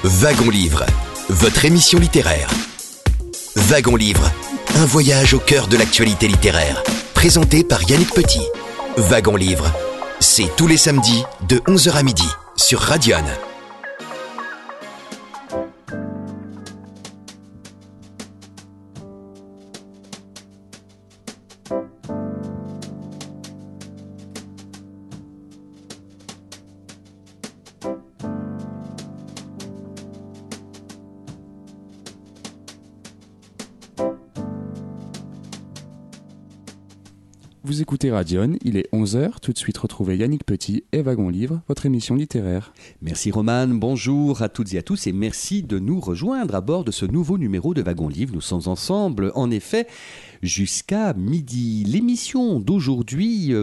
Wagon Livre, votre émission littéraire. Wagon Livre, un voyage au cœur de l'actualité littéraire. Présenté par Yannick Petit. Wagon Livre, c'est tous les samedis de 11h à midi sur Radion. Vous écoutez Radion, il est 11h, tout de suite retrouvez Yannick Petit et Wagon Livre, votre émission littéraire. Merci Roman, bonjour à toutes et à tous et merci de nous rejoindre à bord de ce nouveau numéro de Wagon Livre. Nous sommes ensemble en effet jusqu'à midi. L'émission d'aujourd'hui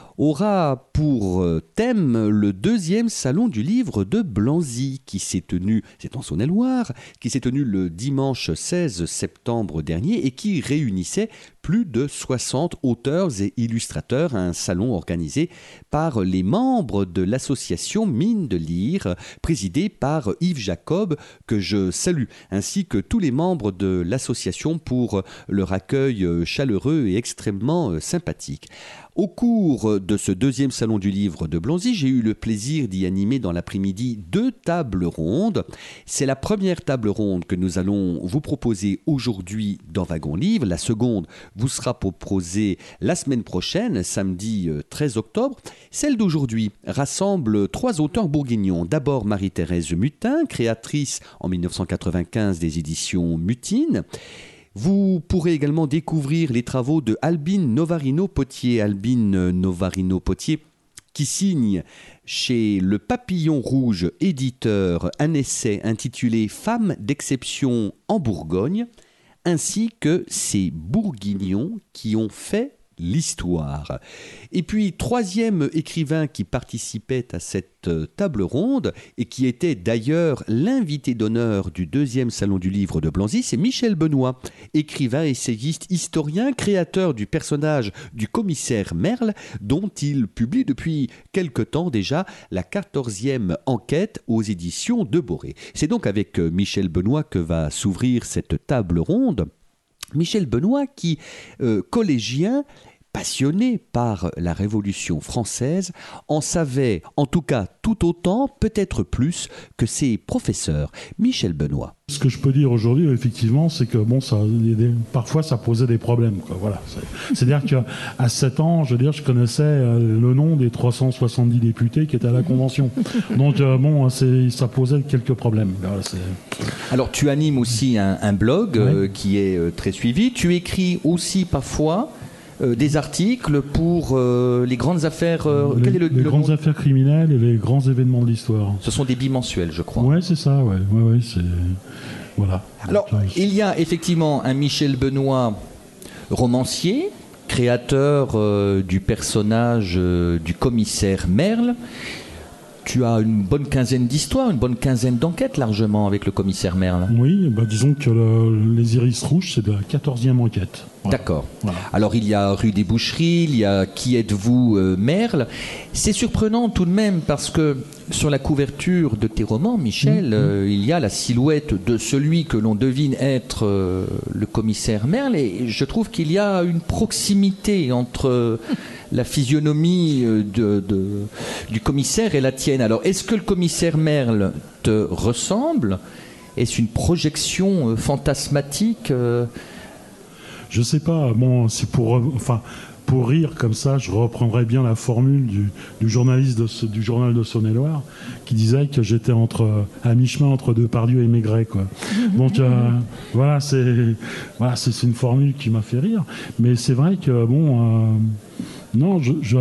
aura pour thème le deuxième salon du livre de Blanzy qui s'est tenu, c'est en Saône-et-Loire, qui s'est tenu le dimanche 16 septembre dernier et qui réunissait plus de 60 auteurs et illustrateurs à un salon organisé par les membres de l'association Mine de Lire, présidée par Yves Jacob, que je salue, ainsi que tous les membres de l'association pour leur accueil chaleureux et extrêmement sympathique. Au cours de ce deuxième salon du livre de Blanzy, j'ai eu le plaisir d'y animer dans l'après-midi 2 tables rondes. C'est la première table ronde que nous allons vous proposer aujourd'hui dans Wagon Livre. La seconde vous sera proposée la semaine prochaine, samedi 13 octobre. Celle d'aujourd'hui rassemble 3 auteurs bourguignons. D'abord Marie-Thérèse Mutin, créatrice en 1995 des éditions Mutine. Vous pourrez également découvrir les travaux de Albine Novarino-Potier. Albine Novarino-Potier qui signe chez Le Papillon Rouge éditeur un essai intitulé « Femmes d'exception en Bourgogne » ainsi que ces bourguignons qui ont fait l'histoire. Et puis, troisième écrivain qui participait à cette table ronde et qui était d'ailleurs l'invité d'honneur du deuxième salon du livre de Blanzy, c'est Michel Benoît, écrivain, essayiste, historien, créateur du personnage du commissaire Merle, dont il publie depuis quelque temps déjà la 14e enquête aux éditions de Boré. C'est donc avec Michel Benoît que va s'ouvrir cette table ronde. Michel Benoît qui, collégien, passionné par la Révolution française, en savait en tout cas tout autant, peut-être plus, que ses professeurs. Michel Benoît. Ce que je peux dire aujourd'hui, effectivement, c'est que bon, parfois ça posait des problèmes, quoi. Voilà. C'est-à-dire qu'à 7 ans, je connaissais le nom des 370 députés qui étaient à la Convention. Donc ça posait quelques problèmes. Voilà, alors tu animes aussi un blog qui est très suivi. Tu écris aussi parfois des articles pour les grandes affaires... les grandes affaires criminelles et les grands événements de l'histoire. Ce sont des bimensuels, je crois. Ouais, c'est ça, ouais, c'est... Voilà. Alors, il y a effectivement un Michel Benoît romancier, créateur du personnage du commissaire Merle. Tu as une bonne quinzaine d'histoires, une bonne quinzaine d'enquêtes largement avec le commissaire Merle. Oui, disons que les Iris Rouges, c'est de la 14e enquête. Voilà. D'accord. Voilà. Alors il y a Rue des Boucheries, il y a Qui êtes-vous Merle. C'est surprenant tout de même parce que sur la couverture de tes romans, Michel, il y a la silhouette de celui que l'on devine être le commissaire Merle et je trouve qu'il y a une proximité entre... la physionomie du commissaire et la tienne. Alors, est-ce que le commissaire Merle te ressemble ? Est-ce une projection fantasmatique Je sais pas. Bon, c'est pour rire comme ça, je reprendrais bien la formule du journaliste du journal de Saône-et-Loire qui disait que j'étais à mi-chemin entre Depardieu et Maigret, quoi. Donc voilà, c'est une formule qui m'a fait rire. Mais c'est vrai que non,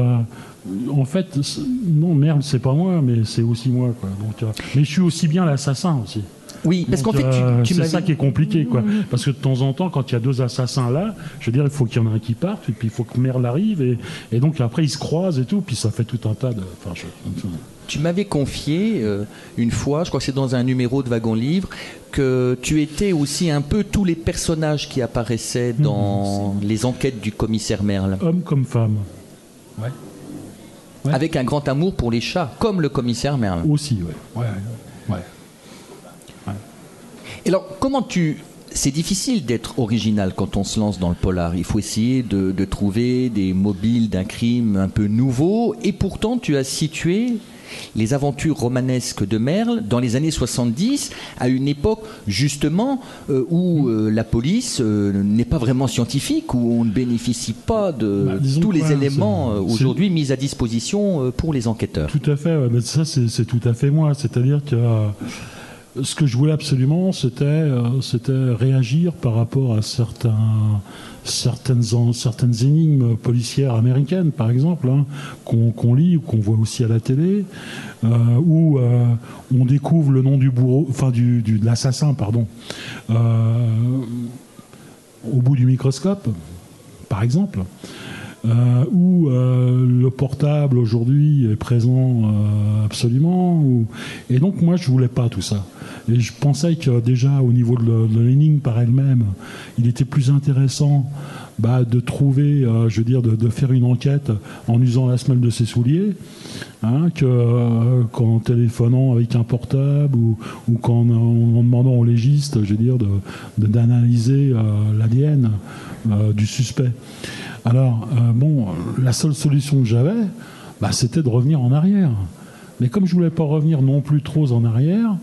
en fait, non, merde, c'est pas moi, mais c'est aussi moi, quoi. Donc, mais je suis aussi bien l'assassin aussi. Oui, parce qu'en fait, c'est ça qui est compliqué, quoi. Parce que de temps en temps, quand il y a 2 assassins là, je veux dire, il faut qu'il y en ait un qui parte, et puis il faut que Merle arrive, et donc après ils se croisent et tout, puis ça fait tout un tas de. Tu m'avais confié une fois, je crois que c'est dans un numéro de Wagon Livre, que tu étais aussi un peu tous les personnages qui apparaissaient dans les enquêtes du commissaire Merle. Homme comme femme. Ouais. Avec un grand amour pour les chats, comme le commissaire Merle. Aussi, ouais. Et alors, c'est difficile d'être original quand on se lance dans le polar. Il faut essayer de trouver des mobiles d'un crime un peu nouveau. Et pourtant, tu as situé les aventures romanesques de Merle dans les années 70, à une époque justement où la police n'est pas vraiment scientifique, où on ne bénéficie pas de tous les éléments aujourd'hui mis à disposition pour les enquêteurs. Tout à fait, ouais, mais ça c'est tout à fait moi. C'est-à-dire que ce que je voulais absolument, c'était réagir par rapport à certaines énigmes policières américaines, par exemple, hein, qu'on lit ou qu'on voit aussi à la télé, où on découvre le nom du bourreau, enfin de l'assassin, pardon, au bout du microscope, par exemple. Où le portable aujourd'hui est présent absolument. Et donc moi je voulais pas tout ça. Et je pensais que déjà au niveau de l'énigme par elle-même, il était plus intéressant de trouver, de faire une enquête en usant la semelle de ses souliers, hein, qu'en téléphonant avec un portable ou qu'en demandant au légiste, d'analyser l'ADN du suspect. Alors, la seule solution que j'avais, c'était de revenir en arrière. Mais comme je voulais pas revenir non plus trop en arrière,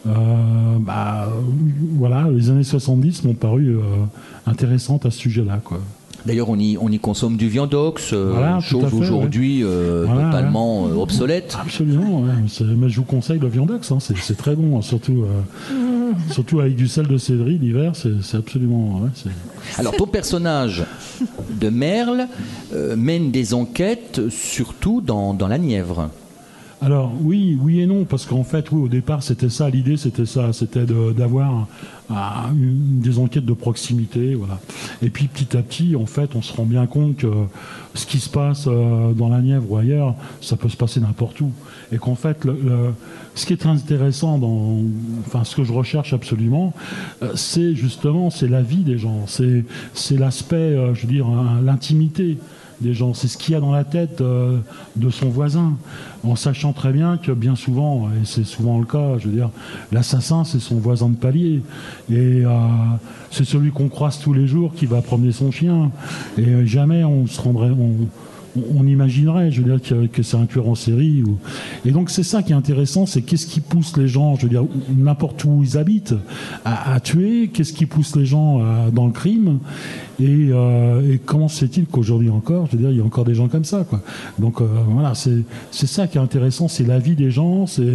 les années 70 m'ont paru intéressantes à ce sujet-là, quoi. D'ailleurs, on y consomme du viandox, chose aujourd'hui totalement obsolète. Absolument, ouais. Mais je vous conseille le viandox, hein. C'est très bon, hein. Surtout avec du sel de céleri l'hiver, c'est absolument... Ouais, Alors, ton personnage de Merle mène des enquêtes surtout dans la Nièvre. Alors oui et non, parce qu'en fait, oui, au départ, c'était ça, l'idée, c'était d'avoir des enquêtes de proximité, voilà. Et puis petit à petit, en fait, on se rend bien compte que ce qui se passe dans la Nièvre ou ailleurs, ça peut se passer n'importe où. Et qu'en fait, ce qui est très intéressant ce que je recherche absolument, c'est la vie des gens, c'est l'aspect, l'intimité des gens, c'est ce qu'il y a dans la tête de son voisin, en sachant très bien que bien souvent, et c'est souvent le cas, l'assassin c'est son voisin de palier, et c'est celui qu'on croise tous les jours qui va promener son chien, et jamais on imaginerait, que c'est un tueur en série. Et donc c'est ça qui est intéressant, c'est qu'est-ce qui pousse les gens, n'importe où ils habitent, à tuer, qu'est-ce qui pousse les gens dans le crime, et comment se fait-il qu'aujourd'hui encore, il y a encore des gens comme ça, quoi. Donc voilà, c'est ça qui est intéressant, c'est la vie des gens, c'est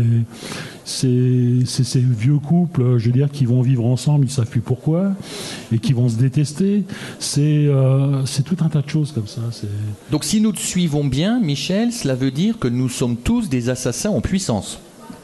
ces vieux couples, qui vont vivre ensemble, ils ne savent plus pourquoi, et qui vont se détester. C'est tout un tas de choses comme ça. Donc si nous te suivons bien, Michel, cela veut dire que nous sommes tous des assassins en puissance.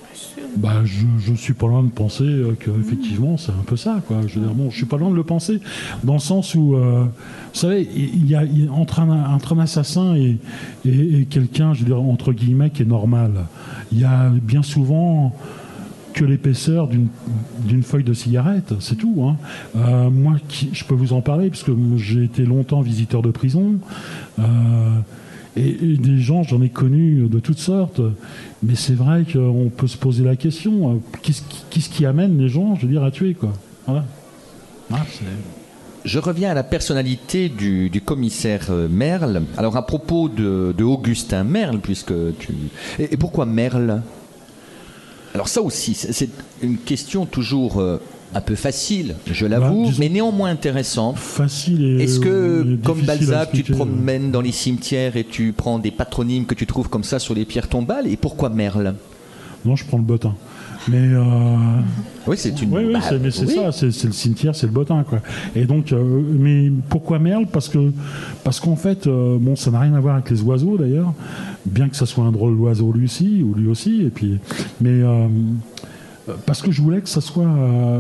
Je suis pas loin de penser qu'effectivement c'est un peu ça, quoi. Je suis pas loin de le penser, dans le sens où, vous savez, il y a entre un assassin et quelqu'un, entre guillemets, qui est normal, il y a bien souvent que l'épaisseur d'une feuille de cigarette, c'est tout, hein. Moi, je peux vous en parler, parce que j'ai été longtemps visiteur de prison, et des gens, j'en ai connus de toutes sortes, mais c'est vrai qu'on peut se poser la question, qu'est-ce qui amène les gens, à tuer, quoi. Voilà. Je reviens à la personnalité du commissaire Merle. Alors à propos de Augustin Merle, et pourquoi Merle ? Alors ça aussi, c'est une question toujours un peu facile, je l'avoue, mais néanmoins intéressante. Facile. Est-ce que, comme Balzac, tu te promènes dans les cimetières et tu prends des patronymes que tu trouves comme ça sur les pierres tombales ? Et pourquoi Merle ? Non, je prends le bottin. Mais oui, c'est une. Oui, c'est ça, c'est le cimetière, c'est le bottin, quoi. Et donc, mais pourquoi Merle ? Parce qu'en fait, ça n'a rien à voir avec les oiseaux d'ailleurs, bien que ça soit un drôle d'oiseau lui aussi, et puis, mais parce que je voulais que ça soit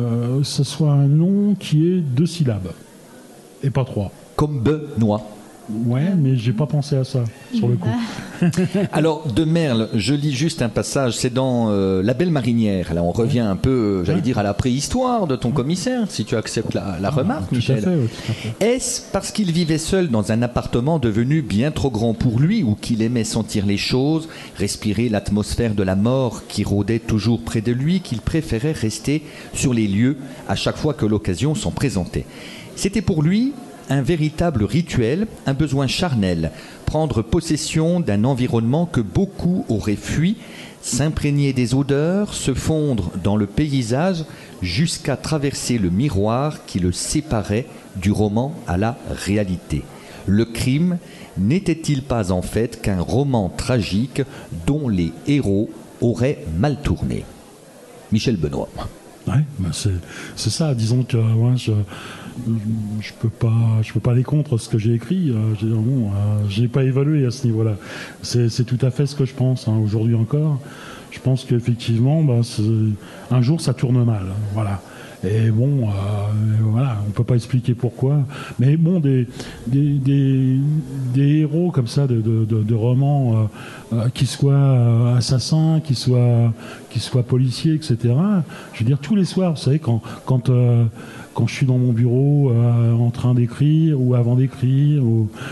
un nom qui ait 2 syllabes et pas 3. Comme Benoît. Ouais, mais j'ai pas pensé à ça, sur le coup. Alors, de Merle, je lis juste un passage, c'est dans La Belle Marinière. Là, on revient un peu, j'allais dire, à la préhistoire de ton commissaire, si tu acceptes la remarque, Tout à Michel. fait, oui, tout à fait. Est-ce parce qu'il vivait seul dans un appartement devenu bien trop grand pour lui, ou qu'il aimait sentir les choses, respirer l'atmosphère de la mort qui rôdait toujours près de lui, qu'il préférait rester sur les lieux à chaque fois que l'occasion s'en présentait? C'était pour lui un véritable rituel, un besoin charnel, prendre possession d'un environnement que beaucoup auraient fui, s'imprégner des odeurs, se fondre dans le paysage jusqu'à traverser le miroir qui le séparait du roman à la réalité. Le crime n'était-il pas en fait qu'un roman tragique dont les héros auraient mal tourné? Michel Benoît. Ouais, bah c'est ça. Disons que ouais, je peux pas aller contre ce que j'ai écrit. J'ai pas évalué à ce niveau-là. C'est tout à fait ce que je pense aujourd'hui encore. Je pense qu'effectivement, un jour ça tourne mal. Voilà. Et bon, voilà, on peut pas expliquer pourquoi. Mais bon, des héros comme ça de romans qui soient assassins, qui soient policiers, etc. Je veux dire, tous les soirs, vous savez, quand je suis dans mon bureau en train d'écrire ou avant d'écrire,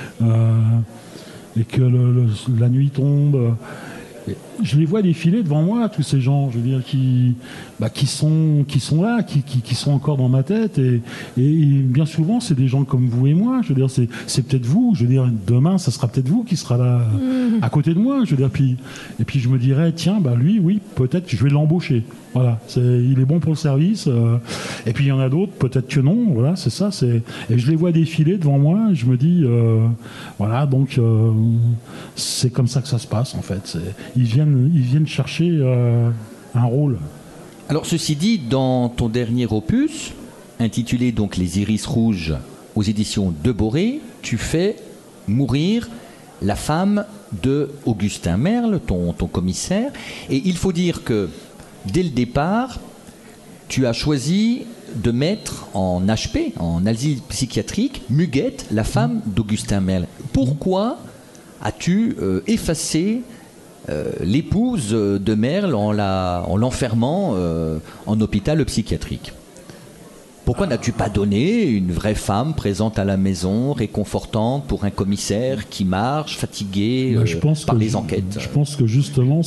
et que la nuit tombe. Je les vois défiler devant moi, tous ces gens, je veux dire, qui sont là, qui sont encore dans ma tête, et bien souvent, c'est des gens comme vous et moi. Je veux dire, c'est peut-être vous. Je veux dire, demain, ça sera peut-être vous qui sera là, à côté de moi. Je veux dire, et puis je me dirais, tiens, lui, oui, peut-être que je vais l'embaucher. Voilà, il est bon pour le service. Et puis il y en a d'autres, peut-être que non. Voilà, c'est ça. Et je les vois défiler devant moi. Et je me dis, voilà, donc c'est comme ça que ça se passe en fait. Ils viennent chercher un rôle. Alors ceci dit, dans ton dernier opus, intitulé donc Les Iris Rouges aux éditions de Boré, tu fais mourir la femme de Augustin Merle, ton commissaire. Et il faut dire que dès le départ, tu as choisi de mettre en HP, en asile psychiatrique, Muguette, la femme d'Augustin Merle. Pourquoi as-tu effacé l'épouse de Merle en l'enfermant en hôpital psychiatrique? Pourquoi n'as-tu pas donné une vraie femme présente à la maison, réconfortante pour un commissaire qui marche, fatigué par les enquêtes? Je pense que justement,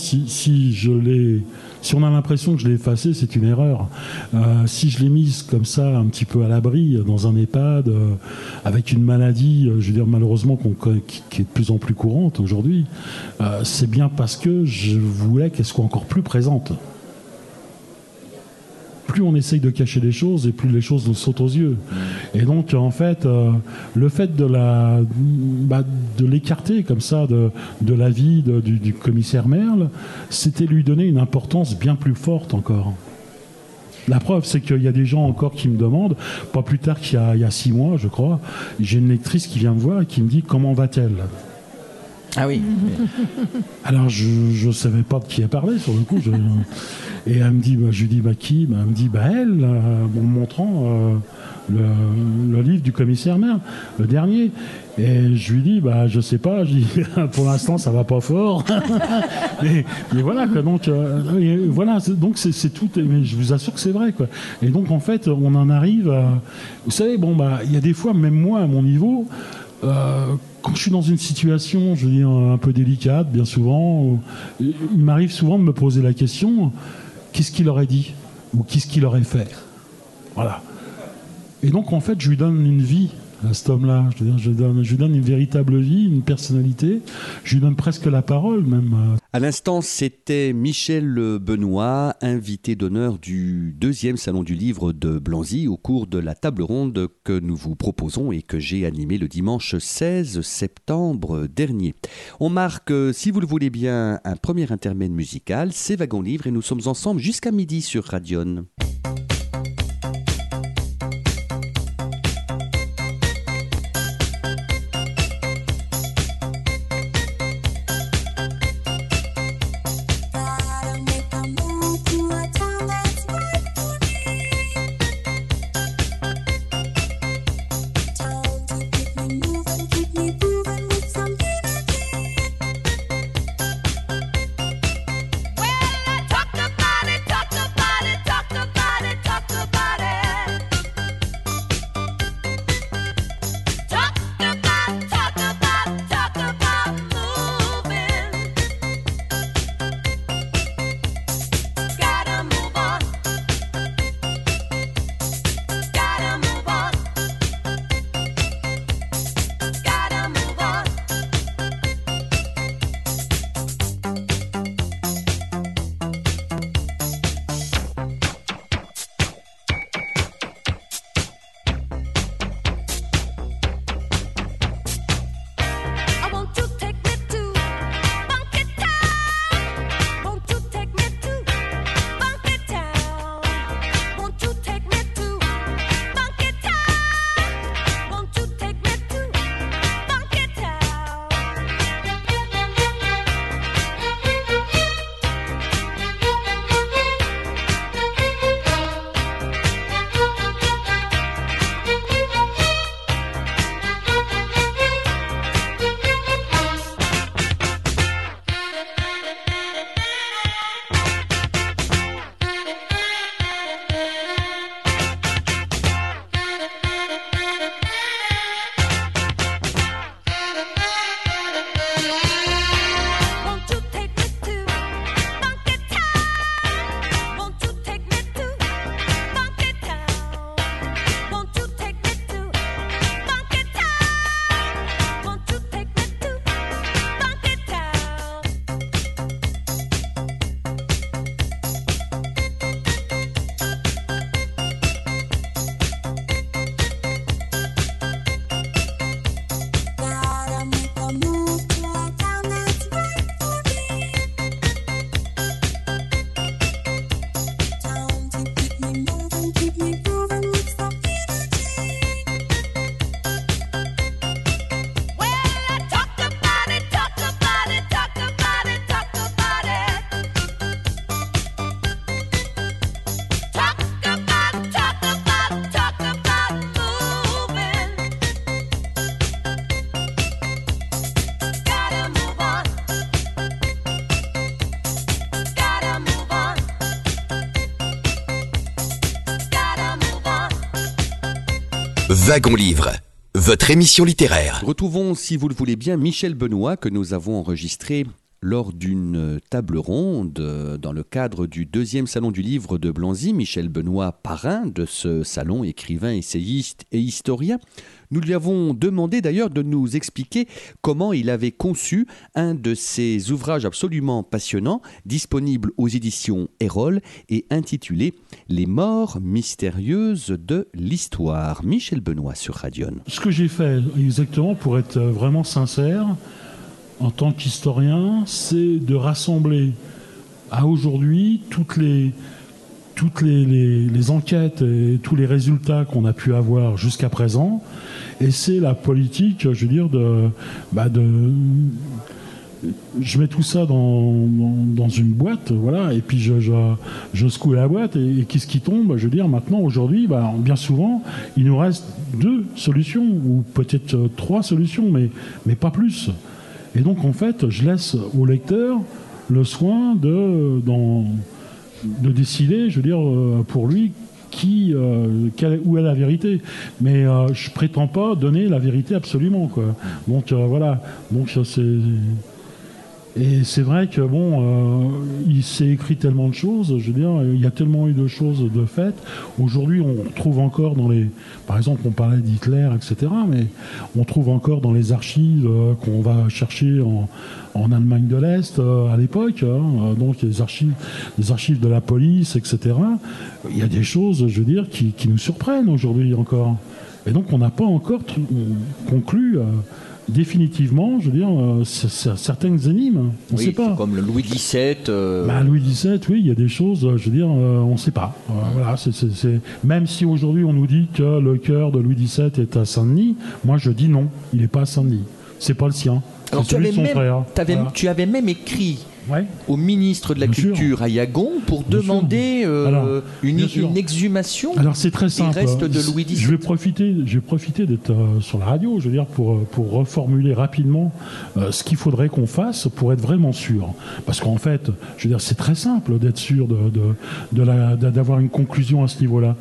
si on a l'impression que je l'ai effacée, c'est une erreur. Si je l'ai mise comme ça, un petit peu à l'abri, dans un EHPAD, avec une maladie, je veux dire malheureusement qui est de plus en plus courante aujourd'hui, c'est bien parce que je voulais qu'elle soit encore plus présente. Plus on essaye de cacher les choses et plus les choses nous sautent aux yeux. Et donc en fait, le fait de l'écarter comme ça de la vie du commissaire Merle, c'était lui donner une importance bien plus forte encore. La preuve, c'est qu'il y a des gens encore qui me demandent, pas plus tard qu'il y a 6 mois, je crois, j'ai une lectrice qui vient me voir et qui me dit comment va-t-elle ? Ah oui. Alors je savais pas de qui elle parlait sur le coup. Et elle me dit, je lui dis qui ? Elle me dit, elle, en me montrant le livre du commissaire Merle, le dernier. Et je lui dis, je sais pas. Je dis, pour l'instant, ça va pas fort. mais voilà quoi. Donc voilà. Donc c'est tout. Mais je vous assure que c'est vrai quoi. Et donc en fait, on en arrive à. Vous savez, il y a des fois, même moi, à mon niveau. Quand je suis dans une situation, je veux dire, un peu délicate, bien souvent, il m'arrive souvent de me poser la question, qu'est-ce qu'il aurait dit ? Ou qu'est-ce qu'il aurait fait ? Voilà. Et donc, en fait, je lui donne une vie à cet homme-là. Je veux dire, je lui donne une véritable vie, une personnalité. Je lui donne presque la parole, même. À l'instant, c'était Michel Benoît, invité d'honneur du 2e Salon du Livre de Blanzy au cours de la table ronde que nous vous proposons et que j'ai animée le dimanche 16 septembre dernier. On marque, si vous le voulez bien, un premier intermède musical. C'est Wagon Livre et nous sommes ensemble jusqu'à midi sur Radion. Keep me moving. Wagon Livre, votre émission littéraire. Retrouvons, si vous le voulez bien, Michel Benoît, que nous avons enregistré lors d'une table ronde dans le cadre du 2e Salon du Livre de Blanzy. Michel Benoît, parrain de ce salon, écrivain, essayiste et historien. Nous lui avons demandé d'ailleurs de nous expliquer comment il avait conçu un de ses ouvrages absolument passionnants, disponible aux éditions Erol et intitulé « Les morts mystérieuses de l'histoire ». Michel Benoît sur Radion. Ce que j'ai fait exactement, pour être vraiment sincère, en tant qu'historien, c'est de rassembler à aujourd'hui toutes les enquêtes et tous les résultats qu'on a pu avoir jusqu'à présent. Et c'est la politique, je veux dire, je mets tout ça dans une boîte, voilà, et puis je secoue la boîte, et qu'est-ce qui tombe? Je veux dire, maintenant, aujourd'hui, bien souvent, il nous reste 2 solutions, ou peut-être 3 solutions, mais pas plus. Et donc, en fait, je laisse au lecteur le soin de décider, je veux dire, pour lui, où est la vérité. Mais je prétends pas donner la vérité absolument, quoi. Donc, voilà. Donc, et c'est vrai que il s'est écrit tellement de choses, je veux dire, il y a tellement eu de choses de faites. Aujourd'hui, on trouve encore par exemple, on parlait d'Hitler, etc., mais on trouve encore dans les archives qu'on va chercher en Allemagne de l'Est à l'époque, donc les archives de la police, etc. Il y a des choses, je veux dire, qui nous surprennent aujourd'hui encore. Et donc, on n'a pas encore conclu définitivement, je veux dire, certaines énigmes, on ne sait pas. Comme le Louis XVII. Louis XVII, oui, il y a des choses, je veux dire, on ne sait pas. Voilà, même si aujourd'hui on nous dit que le cœur de Louis XVII est à Saint-Denis, moi je dis non, il n'est pas à Saint-Denis. C'est pas le sien. Alors tu avais même écrit au ministre de la Culture à Yagon pour demander une exhumation. Alors c'est très simple. Des restes de Louis XVII. Je vais profiter d'être sur la radio, je veux dire, pour reformuler rapidement ce qu'il faudrait qu'on fasse pour être vraiment sûr. Parce qu'en fait, je veux dire, c'est très simple d'être sûr d'avoir une conclusion à ce niveau-là.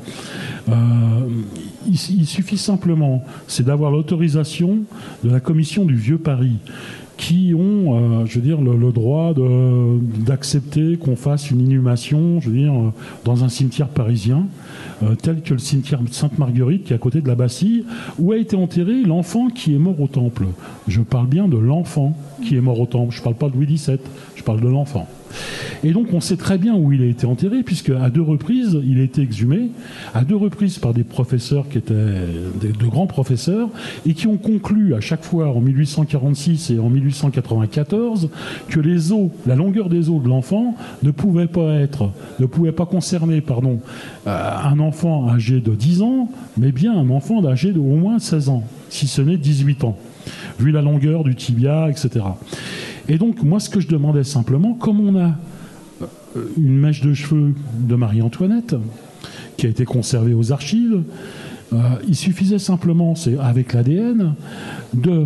Il suffit simplement, c'est d'avoir l'autorisation de la commission du Vieux Paris, qui ont, je veux dire, le droit d'accepter qu'on fasse une inhumation, je veux dire, dans un cimetière parisien, tel que le cimetière Sainte-Marguerite, qui est à côté de la Bastille, où a été enterré l'enfant qui est mort au Temple. Je parle bien de l'enfant qui est mort au Temple. Je ne parle pas de Louis XVII, je parle de l'enfant. Et donc on sait très bien où il a été enterré, puisque à 2 reprises il a été exhumé, à 2 reprises par des professeurs qui étaient de grands professeurs, et qui ont conclu à chaque fois en 1846 et en 1894 que les os, la longueur des os de l'enfant ne pouvait pas concerner un enfant âgé de 10 ans, mais bien un enfant âgé d'au moins 16 ans, si ce n'est 18 ans, vu la longueur du tibia, etc. Et donc, moi, ce que je demandais simplement, comme on a une mèche de cheveux de Marie-Antoinette, qui a été conservée aux archives, il suffisait simplement, c'est avec l'ADN, de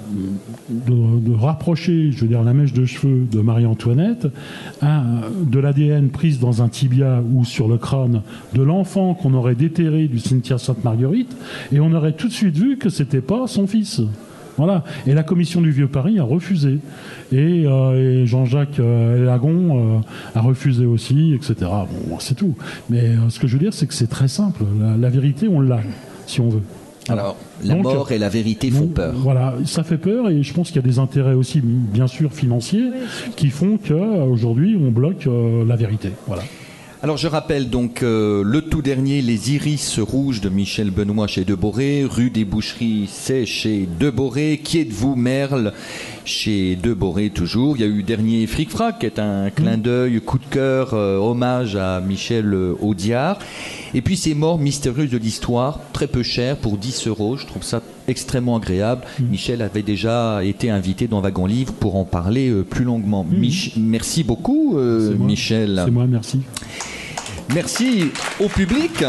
rapprocher, je veux dire, la mèche de cheveux de Marie-Antoinette de l'ADN prise dans un tibia ou sur le crâne de l'enfant qu'on aurait déterré du cimetière Sainte-Marguerite, et on aurait tout de suite vu que c'était pas son fils. Voilà. Et la commission du Vieux Paris a refusé. Et Jean-Jacques Lagon a refusé aussi, etc. Bon, c'est tout. Mais ce que je veux dire, c'est que c'est très simple. La vérité, on l'a, si on veut. Alors, la mort et la vérité font peur. Voilà, ça fait peur, et je pense qu'il y a des intérêts aussi, bien sûr, financiers, qui font qu'aujourd'hui, on bloque la vérité. Voilà. Alors je rappelle donc le tout dernier, Les Iris rouges de Michel Benoît chez Deboré, Rue des Boucheries, c'est chez Deboré, Qui êtes-vous Merle chez Deboré toujours. Il y a eu dernier Fric Frac qui est un clin d'œil, coup de cœur, hommage à Michel Audiard. Et puis ces morts mystérieuses de l'histoire, très peu cher pour 10 €, je trouve ça extrêmement agréable. Michel avait déjà été invité dans Wagon Livre pour en parler plus longuement. Merci beaucoup Michel. C'est moi, merci. Merci au public.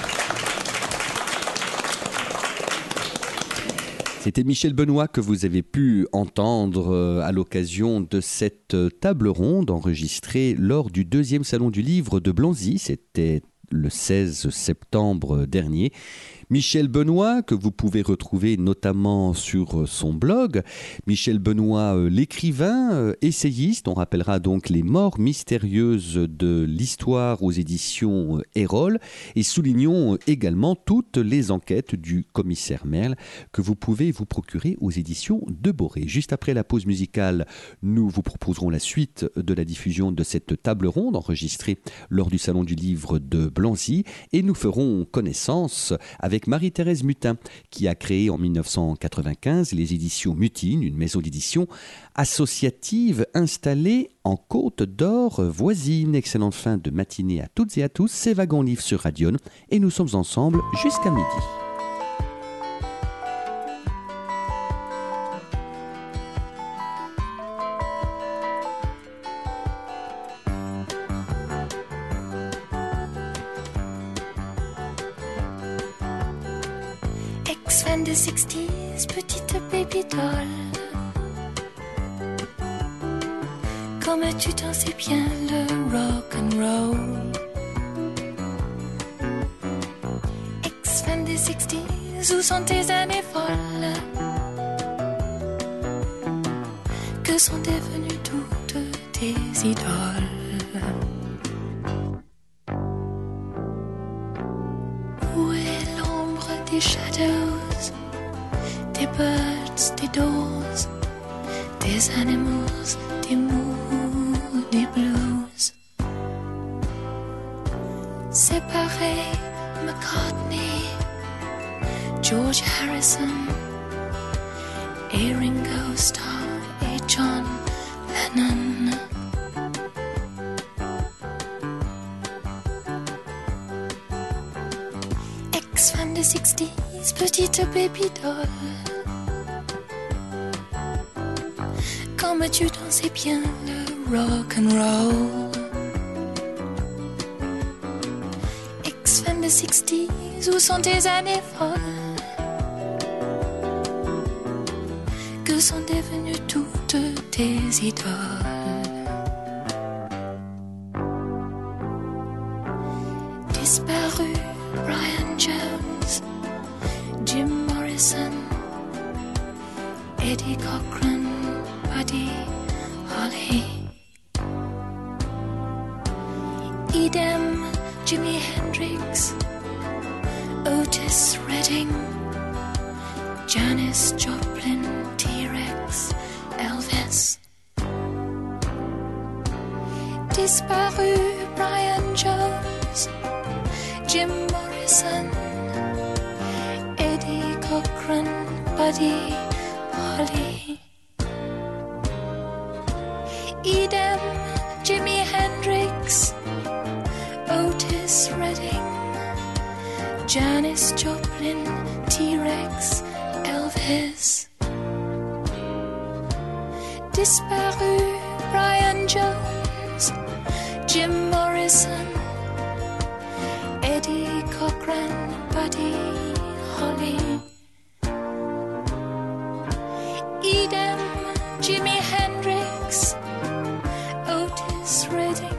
C'était Michel Benoît que vous avez pu entendre à l'occasion de cette table ronde enregistrée lors du 2e Salon du Livre de Blanzy. C'était le 16 septembre dernier. Michel Benoît, que vous pouvez retrouver notamment sur son blog. Michel Benoît, l'écrivain, essayiste. On rappellera donc les morts mystérieuses de l'histoire aux éditions Erol. Et soulignons également toutes les enquêtes du commissaire Merle que vous pouvez vous procurer aux éditions de Boré. Juste après la pause musicale, nous vous proposerons la suite de la diffusion de cette table ronde enregistrée lors du Salon du Livre de Blanzy. Et nous ferons connaissance avec Marie-Thérèse Mutin, qui a créé en 1995 les éditions Mutine, une maison d'édition associative installée en Côte d'Or voisine. Excellente fin de matinée à toutes et à tous. C'est Wagon Livre sur Radion et nous sommes ensemble jusqu'à midi. Ex-fan des 60s, petite baby doll. Comme tu t'en sais bien le rock and roll. Ex-fan des 60s, où sont tes années folles? Que sont devenues toutes tes idoles? Où est l'ombre des shadows, des birds, des doors, des animals, des moods, des blues? Séparés, McCartney, George Harrison et Ringo Starr et John Lennon. Ex-fan des 60s, petite baby doll. Comme tu t'en sais bien le rock and roll. Ex-fan des 60s, où sont tes années folles? Que sont devenues toutes tes idoles? Disparu Brian Jones, Jim Morrison, Eddie Cochran, Buddy Holly. Idem Jimi Hendrix, Otis Redding, Janis Joplin, T-Rex, Elvis. Disparu Brian Jones, Jim Morrison, Eddie Cochran, Buddy Holly. Idem Jimi Hendrix, Otis Redding, Janis Joplin, T-Rex, Elvis. Disparu Brian Jones, Jim Morrison, Eddie Cochran, Buddy Holly. Idem Jimi Hendrix, Otis Redding,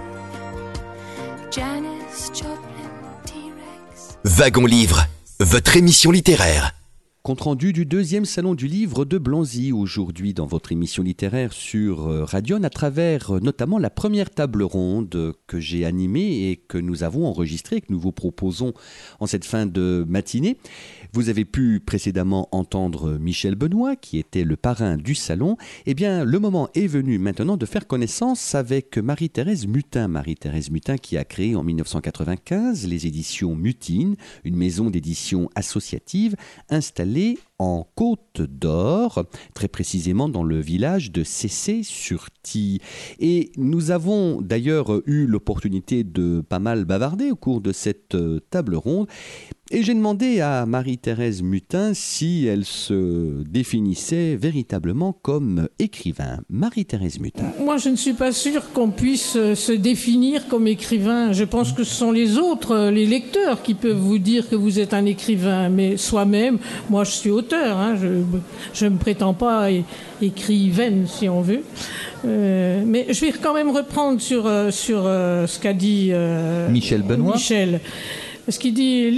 Janis Joplin, T-Rex. Wagon Livre, votre émission littéraire. Compte rendu du deuxième salon du livre de Blanzy aujourd'hui dans votre émission littéraire sur Radion à travers notamment la première table ronde que j'ai animée et que nous avons enregistrée, que nous vous proposons en cette fin de matinée. Vous avez pu précédemment entendre Michel Benoît qui était le parrain du salon. Eh bien, le moment est venu maintenant de faire connaissance avec Marie-Thérèse Mutin. Marie-Thérèse Mutin qui a créé en 1995 les éditions Mutine, une maison d'édition associative installée en Côte d'Or, très précisément dans le village de Cessé-sur-Tille. Et nous avons d'ailleurs eu l'opportunité de pas mal bavarder au cours de cette table ronde. Et j'ai demandé à Marie-Thérèse Mutin si elle se définissait véritablement comme écrivain. Marie-Thérèse Mutin. Moi, je ne suis pas sûre qu'on puisse se définir comme écrivain. Je pense que ce sont les autres, les lecteurs, qui peuvent vous dire que vous êtes un écrivain. Mais soi-même, moi, je suis auteur. Hein, je ne me prétends pas écrivaine, si on veut. Mais je vais quand même reprendre sur ce qu'a dit Michel Benoît. Michel. Parce qu'il dit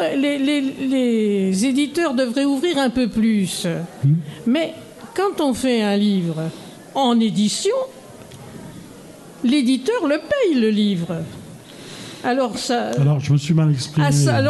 les éditeurs devraient ouvrir un peu plus. Mais quand on fait un livre en édition, l'éditeur le paye, le livre. Alors je me suis mal exprimé.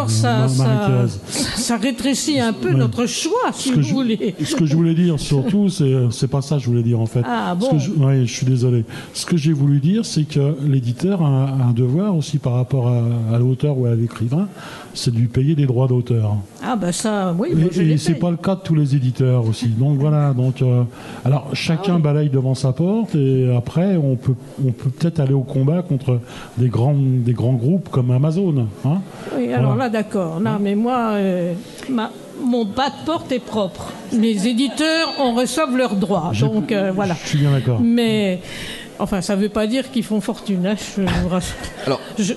Ça rétrécit un peu notre choix, si vous voulez. Ce que je voulais dire surtout, c'est pas ça que je voulais dire en fait. Ah bon. Je suis désolé. Ce que j'ai voulu dire, c'est que l'éditeur a un devoir aussi par rapport à l'auteur ou à l'écrivain, c'est de lui payer des droits d'auteur. Ah ben ça, oui. Et c'est pas le cas de tous les éditeurs aussi. Donc voilà. Alors chacun balaye devant sa porte et après on peut peut-être aller au combat contre des grands groupes comme Amazon. Hein, oui, alors là d'accord. Non, mais moi, mon bas de porte est propre. Les éditeurs, on reçoit leurs droits. Donc voilà. Je suis bien d'accord. Mais enfin, ça ne veut pas dire qu'ils font fortune. Hein, je vous rassure. Alors,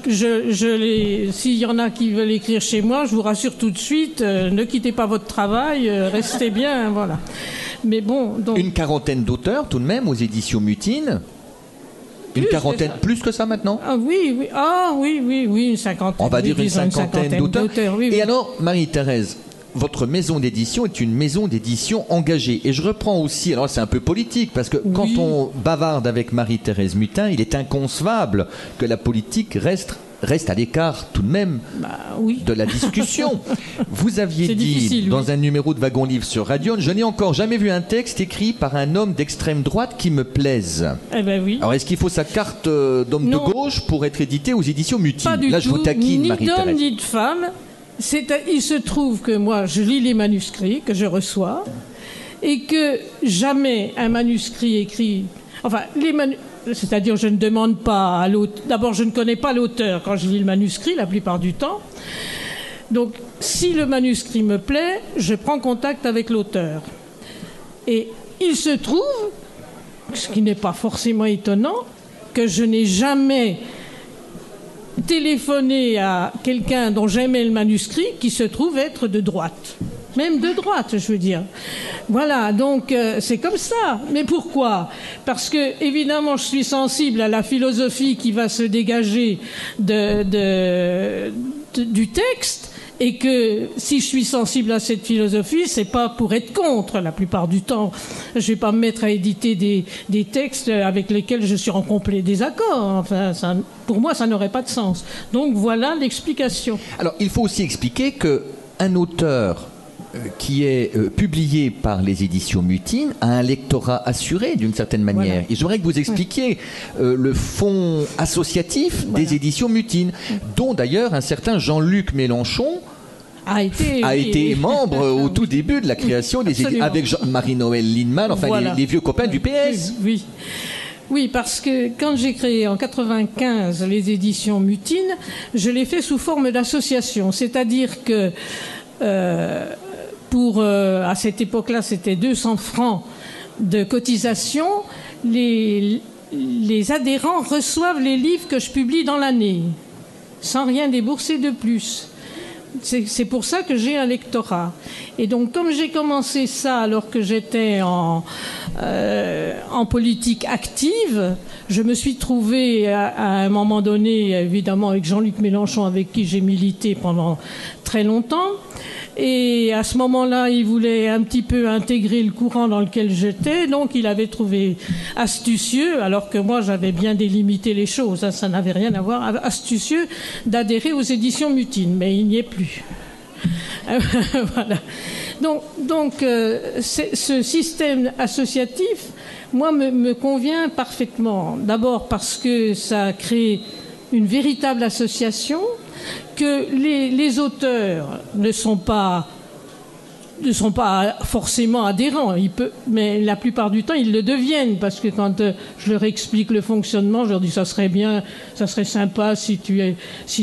s'il y en a qui veulent écrire chez moi, je vous rassure tout de suite, ne quittez pas votre travail, restez bien, voilà. Mais bon, donc... Une quarantaine d'auteurs, tout de même, aux éditions Mutine. Une quarantaine, plus que ça maintenant? Ah oui, une cinquantaine. On va dire une cinquantaine d'auteurs. Oui. Et alors, Marie-Thérèse, votre maison d'édition est une maison d'édition engagée. Et je reprends aussi, alors c'est un peu politique, parce que quand on bavarde avec Marie-Thérèse Mutin, il est inconcevable que la politique reste à l'écart tout de même de la discussion. Vous aviez dit dans un numéro de Wagon Livre sur Radion, je n'ai encore jamais vu un texte écrit par un homme d'extrême droite qui me plaise. Eh ben oui. Alors est-ce qu'il faut sa carte d'homme de gauche pour être édité aux éditions Mutine? Pas du tout. Je vous taquine, Marie-Thérèse. Ni d'homme ni de femme. Il se trouve que moi, je lis les manuscrits que je reçois et que jamais un manuscrit écrit... Enfin, c'est-à-dire, je ne demande pas à l'auteur... D'abord, je ne connais pas l'auteur quand je lis le manuscrit, la plupart du temps. Donc, si le manuscrit me plaît, je prends contact avec l'auteur. Et il se trouve, ce qui n'est pas forcément étonnant, que je n'ai jamais téléphoné à quelqu'un dont j'aimais le manuscrit qui se trouve être de droite. Même de droite, je veux dire. Voilà, donc c'est comme ça. Mais pourquoi? Parce que, évidemment, je suis sensible à la philosophie qui va se dégager du texte, et que si je suis sensible à cette philosophie, c'est pas pour être contre la plupart du temps. Je vais pas me mettre à éditer des textes avec lesquels je suis en complet désaccord. Enfin, pour moi, ça n'aurait pas de sens. Donc voilà l'explication. Alors, il faut aussi expliquer qu'un auteur qui est publié par les éditions Mutine a un lectorat assuré d'une certaine manière. Voilà. Et j'aimerais que vous expliquiez le fonds associatif des éditions Mutine, dont d'ailleurs un certain Jean-Luc Mélenchon a été membre au tout début de la création des éditions, avec Marie-Noëlle Lindemann, enfin les vieux copains du PS. Oui, parce que quand j'ai créé en 95 les éditions Mutine, je l'ai fait sous forme d'association, c'est-à-dire que à cette époque-là, c'était 200 francs de cotisation. Les adhérents reçoivent les livres que je publie dans l'année, sans rien débourser de plus. C'est pour ça que j'ai un lectorat. Et donc, comme j'ai commencé ça alors que j'étais en politique active, je me suis trouvée à un moment donné, évidemment, avec Jean-Luc Mélenchon, avec qui j'ai milité pendant très longtemps. Et à ce moment-là, il voulait un petit peu intégrer le courant dans lequel j'étais, donc il avait trouvé astucieux, alors que moi j'avais bien délimité les choses, hein, ça n'avait rien à voir, astucieux d'adhérer aux éditions Mutine, mais il n'y est plus. Voilà. Donc ce système associatif, moi, me convient parfaitement. D'abord parce que ça crée une véritable association, que les auteurs ne sont pas forcément adhérents, mais la plupart du temps ils le deviennent, parce que quand je leur explique le fonctionnement, je leur dis ça serait sympa si tu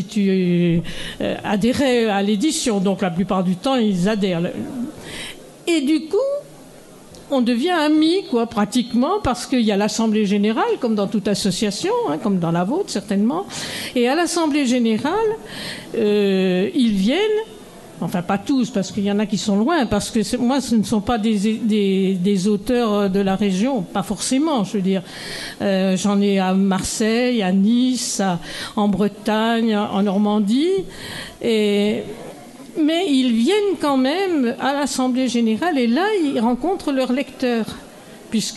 adhérais à l'édition. Donc la plupart du temps ils adhèrent. Et du coup on devient amis, pratiquement, parce qu'il y a l'Assemblée Générale, comme dans toute association, hein, comme dans la vôtre, certainement. Et à l'Assemblée Générale, ils viennent, enfin pas tous, parce qu'il y en a qui sont loin, parce que moi, ce ne sont pas des auteurs de la région, pas forcément, je veux dire. J'en ai à Marseille, à Nice, en Bretagne, en Normandie, mais ils viennent quand même à l'Assemblée générale, et là, ils rencontrent leurs lecteurs, puisque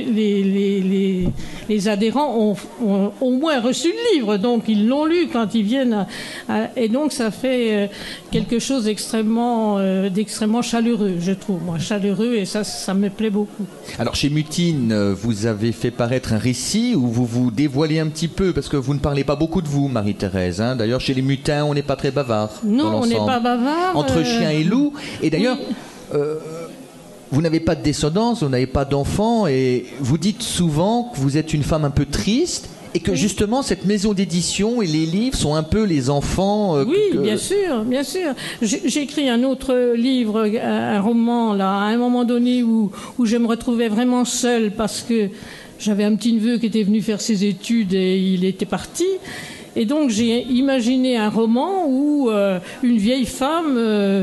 les adhérents ont au moins reçu le livre, donc ils l'ont lu quand ils viennent. Et donc ça fait quelque chose d'extrêmement chaleureux, je trouve. Moi, chaleureux, et ça me plaît beaucoup. Alors chez Mutine, vous avez fait paraître un récit où vous vous dévoilez un petit peu, parce que vous ne parlez pas beaucoup de vous, Marie-Thérèse. Hein. D'ailleurs, chez les mutins, on n'est pas très bavard. Non, on n'est pas bavard. Entre chien et loup. Et d'ailleurs... Oui. Vous n'avez pas de descendance, vous n'avez pas d'enfants, et vous dites souvent que vous êtes une femme un peu triste, et que justement cette maison d'édition et les livres sont un peu les enfants. Bien sûr, bien sûr. J'ai écrit un autre livre, un roman, là, à un moment donné où je me retrouvais vraiment seule, parce que j'avais un petit neveu qui était venu faire ses études et il était parti. Et donc j'ai imaginé un roman où une vieille femme...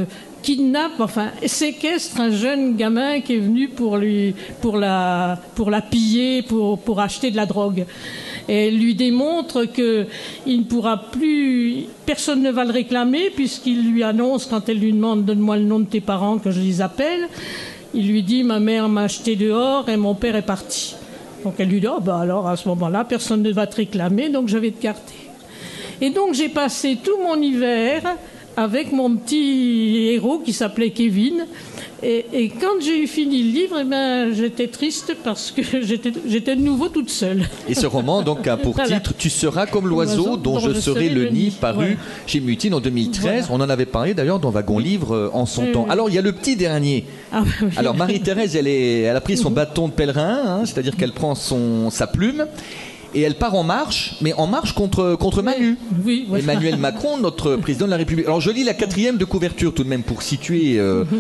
séquestre un jeune gamin qui est venu pour la piller, pour acheter de la drogue. Et elle lui démontre qu'il ne pourra plus, personne ne va le réclamer, puisqu'il lui annonce, quand elle lui demande « donne-moi le nom de tes parents que je les appelle », il lui dit « ma mère m'a acheté dehors et mon père est parti ». Donc elle lui dit « oh, bah alors à ce moment-là, personne ne va te réclamer, donc je vais te garder ». Et donc j'ai passé tout mon hiver avec mon petit héros qui s'appelait Kevin. Et quand j'ai eu fini le livre, j'étais triste parce que j'étais de nouveau toute seule. Et ce roman donc a pour titre « Tu seras comme l'oiseau dont je serai le nid », paru chez Mutine en 2013. Voilà. On en avait parlé d'ailleurs dans Wagon Livre en son temps. Alors il y a le petit dernier. Ah, oui. Alors Marie-Thérèse, elle a pris son bâton de pèlerin, hein, c'est-à-dire qu'elle prend sa plume. Et elle part en marche, mais en marche contre Manu. Oui, voilà. Emmanuel Macron, notre président de la République. Alors je lis la 4e de couverture tout de même pour situer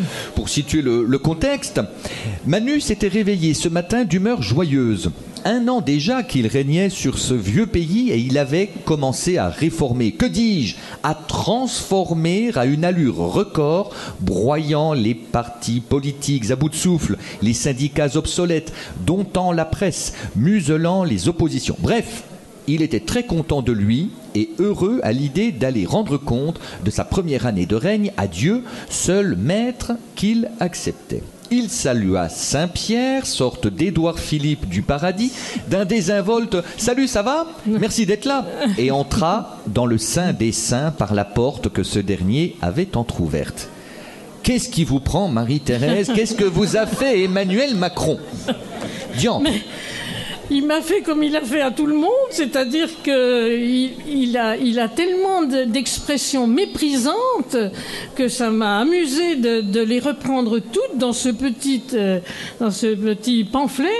le contexte. Manu s'était réveillé ce matin d'humeur joyeuse. 1 an déjà qu'il régnait sur ce vieux pays et il avait commencé à réformer. Que dis-je ? À transformer à une allure record, broyant les partis politiques à bout de souffle, les syndicats obsolètes, domptant la presse, muselant les oppositions. Bref, il était très content de lui et heureux à l'idée d'aller rendre compte de sa première année de règne à Dieu, seul maître qu'il acceptait. Il salua Saint-Pierre, sorte d'Édouard Philippe du paradis, d'un désinvolte « Salut, ça va ? Merci d'être là !» et entra dans le Saint des Saints par la porte que ce dernier avait entr'ouverte. « Qu'est-ce qui vous prend, Marie-Thérèse ? Qu'est-ce que vous a fait Emmanuel Macron ? » Diantre. Il m'a fait comme il a fait à tout le monde, c'est-à-dire qu'il a tellement d'expressions méprisantes que ça m'a amusé de les reprendre toutes dans ce petit pamphlet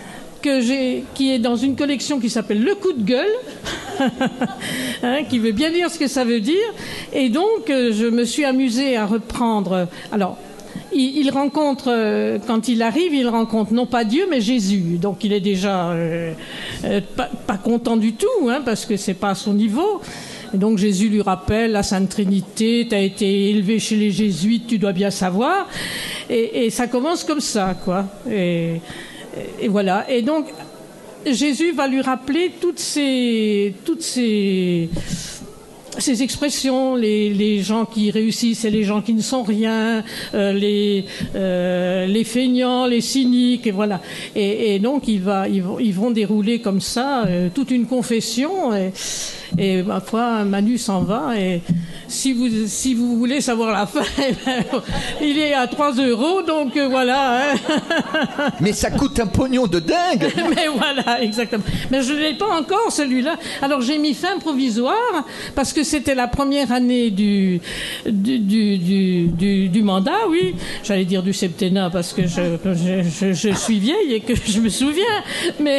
qui est dans une collection qui s'appelle Le coup de gueule, hein, qui veut bien dire ce que ça veut dire. Et donc, je me suis amusée à reprendre... Alors, il rencontre, quand il arrive, il rencontre non pas Dieu, mais Jésus. Donc il est déjà pas content du tout, hein, parce que c'est pas à son niveau. Et donc Jésus lui rappelle la Sainte Trinité, t'as été élevé chez les jésuites, tu dois bien savoir. Et ça commence comme ça, quoi. Et voilà. Et donc Jésus va lui rappeler toutes ces expressions, les gens qui réussissent et les gens qui ne sont rien, les feignants, les cyniques, et voilà. Et donc ils vont dérouler comme ça toute une confession. Et ma foi, Manu s'en va. Et si vous voulez savoir la fin, il est à 3 €, donc voilà. Hein. Mais ça coûte un pognon de dingue. Mais voilà, exactement. Mais je ne l'ai pas encore, celui-là. Alors j'ai mis fin provisoire parce que c'était la première année du mandat, oui. J'allais dire du septennat parce que je suis vieille et que je me souviens. Mais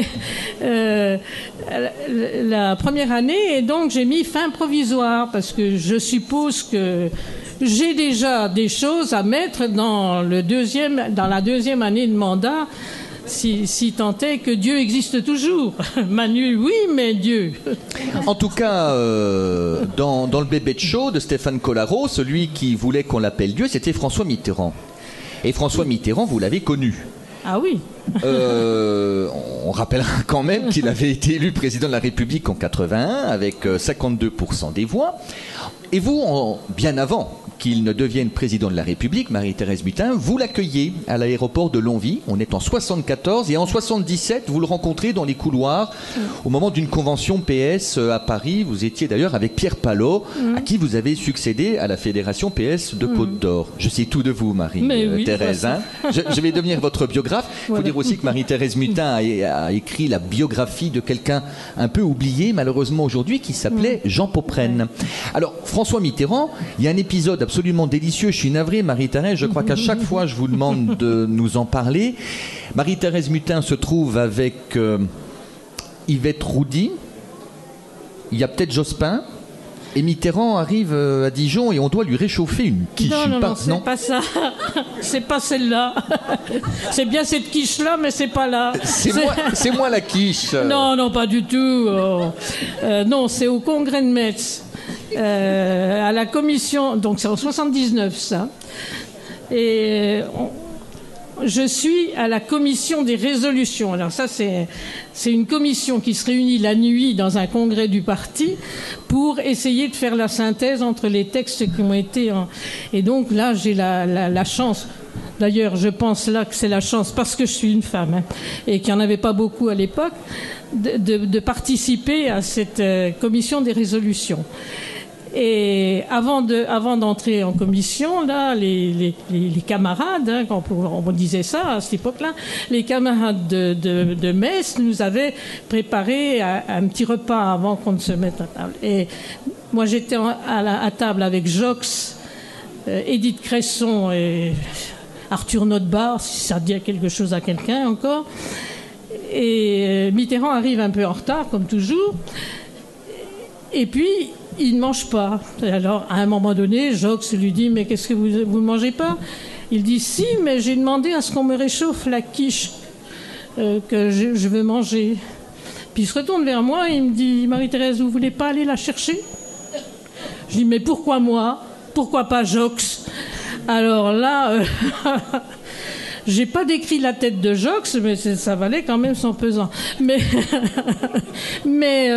la première année, et donc j'ai mis fin provisoire parce que je suppose que j'ai déjà des choses à mettre dans la deuxième année de mandat Si tant est que Dieu existe toujours. Manu, oui, mais Dieu. En tout cas, dans le bébé de show de Stéphane Collaro, celui qui voulait qu'on l'appelle Dieu, c'était François Mitterrand. Et François Mitterrand, vous l'avez connu. Ah oui. On rappellera quand même qu'il avait été élu président de la République en 81 avec 52% des voix. Et vous, bien avant qu'il ne devienne président de la République, Marie-Thérèse Mutin, vous l'accueillez à l'aéroport de Longwy. On est en 74 et en 77, vous le rencontrez dans les couloirs au moment d'une convention PS à Paris. Vous étiez d'ailleurs avec Pierre Palot, à qui vous avez succédé à la fédération PS de Côte d'Or. Je sais tout de vous, Marie-Thérèse. Je vais devenir votre biographe. Il faut dire aussi que Marie-Thérèse Mutin a écrit la biographie de quelqu'un un peu oublié, malheureusement aujourd'hui, qui s'appelait Jean Popren. Alors, François Mitterrand, il y a un épisode absolument délicieux. Je suis navré, Marie-Thérèse, je crois qu'à chaque fois je vous demande de nous en parler. Marie-Thérèse Mutin se trouve avec Yvette Roudy, il y a peut-être Jospin, et Mitterrand arrive à Dijon et on doit lui réchauffer une quiche. Non, c'est pas ça. C'est pas celle-là. C'est bien cette quiche-là, mais c'est pas là. C'est moi la quiche. Non, pas du tout. Non, c'est au congrès de Metz. À la commission, donc c'est en 79 ça, et je suis à la commission des résolutions. Alors ça c'est une commission qui se réunit la nuit dans un congrès du parti pour essayer de faire la synthèse entre les textes qui ont été et donc là j'ai la chance. D'ailleurs, je pense là que c'est la chance, parce que je suis une femme, et qu'il n'y en avait pas beaucoup à l'époque, de participer à cette commission des résolutions. Et avant d'entrer en commission, là, les camarades, quand on disait ça à cette époque-là, les camarades de Metz nous avaient préparé un petit repas avant qu'on ne se mette à table. Et moi, j'étais à table avec Jox, Édith Cresson et Arthur Notbar, si ça dit quelque chose à quelqu'un encore. Et Mitterrand arrive un peu en retard, comme toujours. Et puis, il ne mange pas. Et alors, à un moment donné, Jox lui dit « Mais qu'est-ce que vous ne mangez pas ?» Il dit « Si, mais j'ai demandé à ce qu'on me réchauffe la quiche que je veux manger. » Puis il se retourne vers moi et il me dit « Marie-Thérèse, vous ne voulez pas aller la chercher ?» Je dis « Mais pourquoi moi ? Pourquoi pas Jox ?» Alors là, j'ai pas décrit la tête de Jox, mais ça valait quand même son pesant. Mais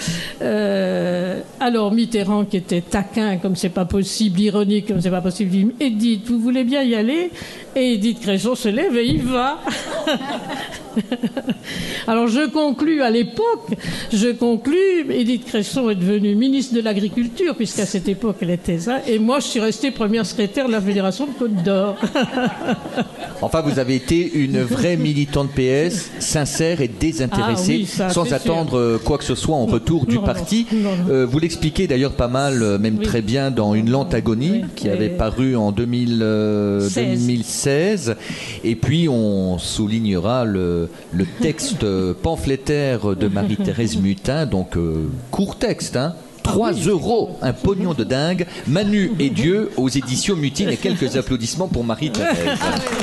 alors Mitterrand, qui était taquin comme c'est pas possible, ironique comme c'est pas possible, dit « Edith, vous voulez bien y aller ?» Et Edith Cresson se lève et il va. Alors je conclus à l'époque, Edith Cresson est devenue ministre de l'Agriculture, puisqu'à cette époque elle était ça, et moi je suis restée première secrétaire de la Fédération de Côte d'Or. Enfin, vous avez été une vraie militante PS, sincère et désintéressée, sans attendre quoi que ce soit en retour du parti. Non. Vous l'expliquez d'ailleurs pas mal, même très bien, dans Une lente agonie, qui avait paru en 2016. Et puis on soulignera le texte pamphlétaire de Marie-Thérèse Mutin, donc court texte, 3 €, un pognon de dingue, Manu et Dieu aux éditions Mutine, et quelques applaudissements pour Marie-Thérèse.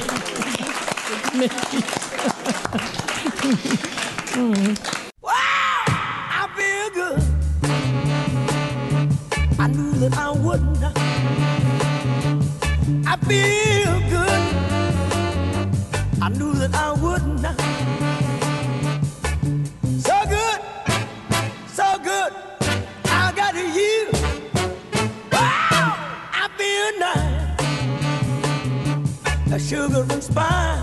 Wow, I feel good. I knew that I wouldn't. I feel good. I knew that I wouldn't. So good, so good. I got you. Wow, I feel nice. A sugar and spice.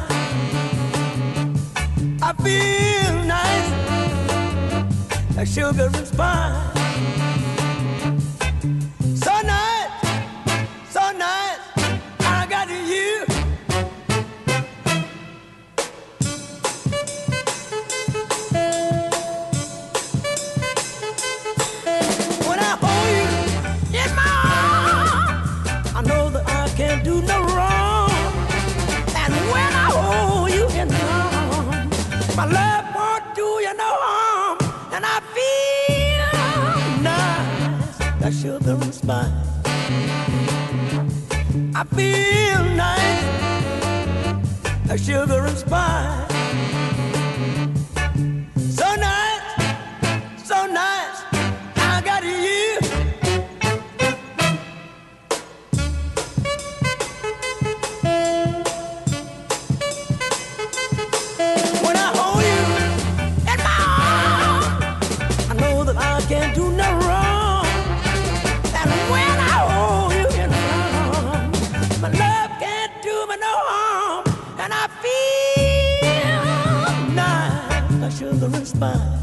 I feel nice. A sugar and spice. So nice, so nice. I got you. When I hold you in my arms, I know that I can't do no wrong. And when I hold you in my arms, my love won't do you no harm. And I feel nice, that sugar and spice. I feel nice, that sugar and spice. spice.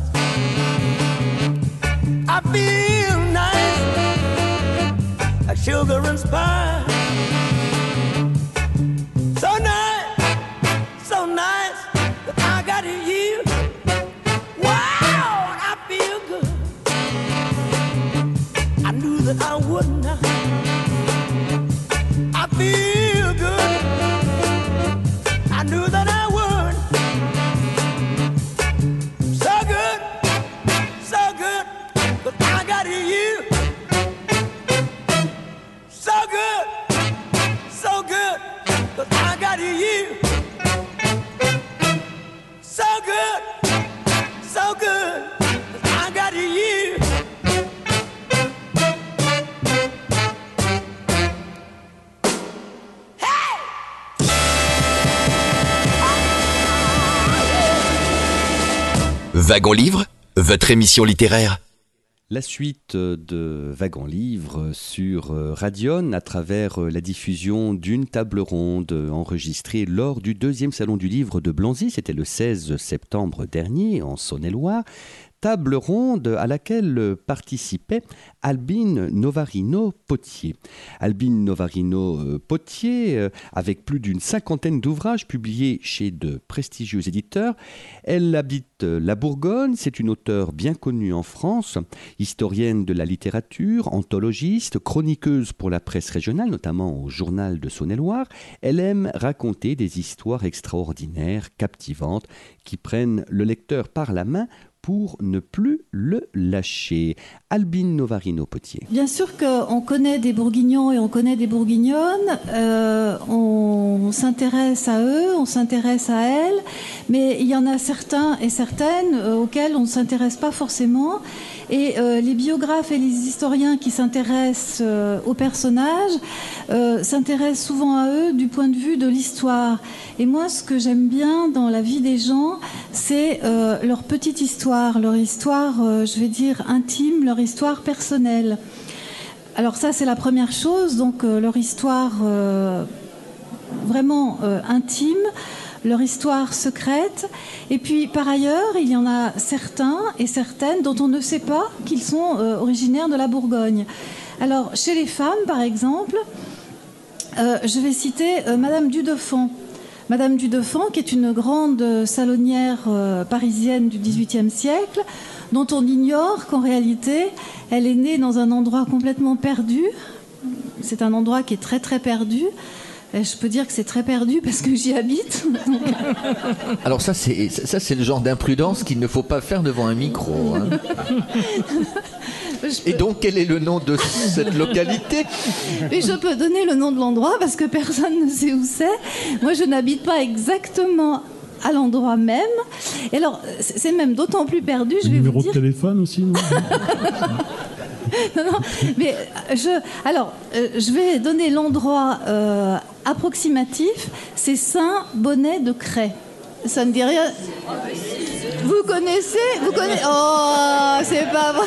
I feel nice, like sugar and spice. So nice, so nice, that I got you. Wow, I feel good. I knew that I would not. I feel good. I knew that I would. So good, but I got you. So good, but I got you. So good, but I got you. Wagon Livre, votre émission littéraire. La suite de Wagon Livre sur Radion à travers la diffusion d'une table ronde enregistrée lors du 2e Salon du Livre de Blanzy. C'était le 16 septembre dernier en Saône-et-Loire. Table ronde à laquelle participait Albine Novarino-Potier. Albine Novarino-Potier, avec plus d'une 50aine d'ouvrages publiés chez de prestigieux éditeurs. Elle habite la Bourgogne, c'est une auteure bien connue en France, historienne de la littérature, anthologiste, chroniqueuse pour la presse régionale, notamment au Journal de Saône-et-Loire. Elle aime raconter des histoires extraordinaires, captivantes, qui prennent le lecteur par la main pour ne plus le lâcher. Albine Novarino-Potier. Bien sûr qu'on connaît des Bourguignons et on connaît des Bourguignonnes, on s'intéresse à eux, on s'intéresse à elles, mais il y en a certains et certaines auxquels on ne s'intéresse pas forcément. Et les biographes et les historiens qui s'intéressent aux personnages s'intéressent souvent à eux du point de vue de l'histoire. Et moi, ce que j'aime bien dans la vie des gens, c'est leur petite histoire, je vais dire, intime, leur histoire personnelle. Alors ça, c'est la première chose, donc leur histoire vraiment intime, leur histoire secrète. Et puis, par ailleurs, il y en a certains et certaines dont on ne sait pas qu'ils sont originaires de la Bourgogne. Alors, chez les femmes, par exemple, je vais citer Madame Dudefant. Madame Dudefant, qui est une grande salonnière parisienne du XVIIIe siècle, dont on ignore qu'en réalité, elle est née dans un endroit complètement perdu. C'est un endroit qui est très très perdu. Je peux dire que c'est très perdu parce que j'y habite. Alors ça c'est le genre d'imprudence qu'il ne faut pas faire devant un micro. Hein. Et donc quel est le nom de cette localité ? Et je peux donner le nom de l'endroit parce que personne ne sait où c'est. Moi je n'habite pas exactement à l'endroit même. Et alors c'est même d'autant plus perdu. Le numéro de téléphone aussi, non ? Non, mais je vais donner l'endroit approximatif, c'est Saint-Bonnet-de-Crais. Ça ne dit rien. Vous connaissez ? Oh, c'est pas vrai.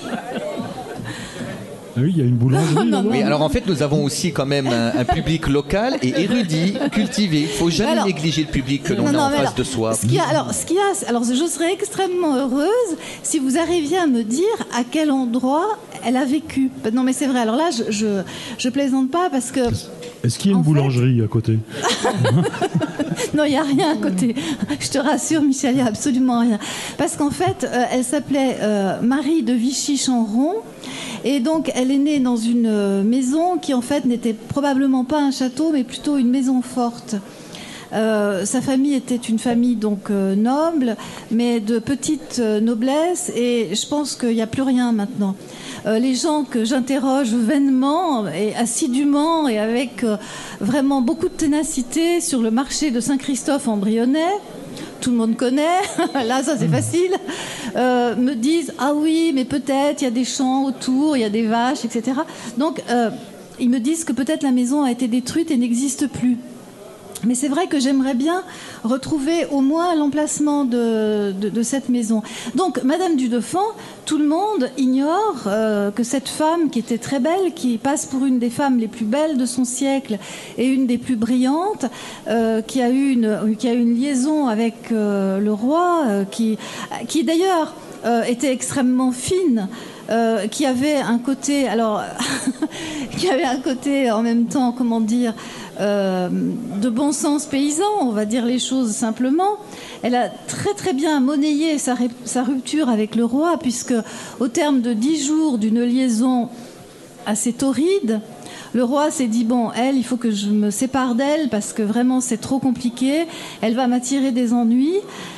Ah oui, il y a une boulangerie. Non. Oui, alors en fait, nous avons aussi quand même un public local et érudit, cultivé. Il ne faut jamais négliger le public que l'on a en face de soi. Alors, je serais extrêmement heureuse si vous arriviez à me dire à quel endroit elle a vécu. Non, mais c'est vrai. Alors là, je plaisante pas parce que. Est-ce qu'il y a une boulangerie à côté ? Non, il n'y a rien à côté. Je te rassure, Michel, il n'y a absolument rien. Parce qu'en fait, elle s'appelait Marie de Vichy-Chanron. Et donc, elle est née dans une maison qui, en fait, n'était probablement pas un château, mais plutôt une maison forte. Sa famille était une famille donc noble, mais de petite noblesse. Et je pense qu'il n'y a plus rien maintenant. Les gens que j'interroge vainement et assidûment et avec vraiment beaucoup de ténacité sur le marché de Saint-Christophe-en-Brionnais, tout le monde connaît, là ça c'est facile, me disent « Ah oui, mais peut-être il y a des champs autour, il y a des vaches, etc. » Donc ils me disent que peut-être la maison a été détruite et n'existe plus. Mais c'est vrai que j'aimerais bien retrouver au moins l'emplacement de cette maison. Donc, Madame du Deffand, tout le monde ignore que cette femme qui était très belle, qui passe pour une des femmes les plus belles de son siècle et une des plus brillantes, qui a eu une liaison avec le roi, qui d'ailleurs était extrêmement fine. Qui avait un côté, qui avait un côté en même temps, comment dire, de bon sens paysan, on va dire les choses simplement. Elle a très très bien monnayé sa rupture avec le roi, puisque au terme de 10 jours d'une liaison assez torride, le roi s'est dit, bon, il faut que je me sépare d'elle, parce que vraiment c'est trop compliqué, elle va m'attirer des ennuis.